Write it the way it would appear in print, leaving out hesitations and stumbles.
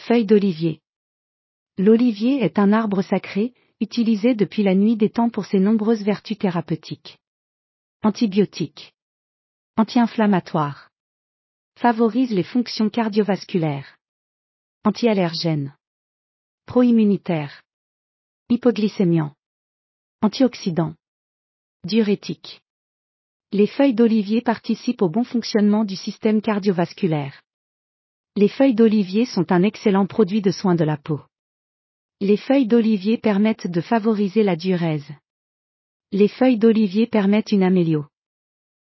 feuilles d'olivier. L'olivier est un arbre sacré, utilisé depuis la nuit des temps pour ses nombreuses vertus thérapeutiques. Antibiotique. Anti-inflammatoire. Favorise les fonctions cardiovasculaires. Anti-allergène. Pro-immunitaire. Hypoglycémiant. Antioxydant. Diurétique. Les feuilles d'olivier participent au bon fonctionnement du système cardiovasculaire. Les feuilles d'olivier sont un excellent produit de soin de la peau. Les feuilles d'olivier permettent de favoriser la diurèse. Les feuilles d'olivier permettent une amélioration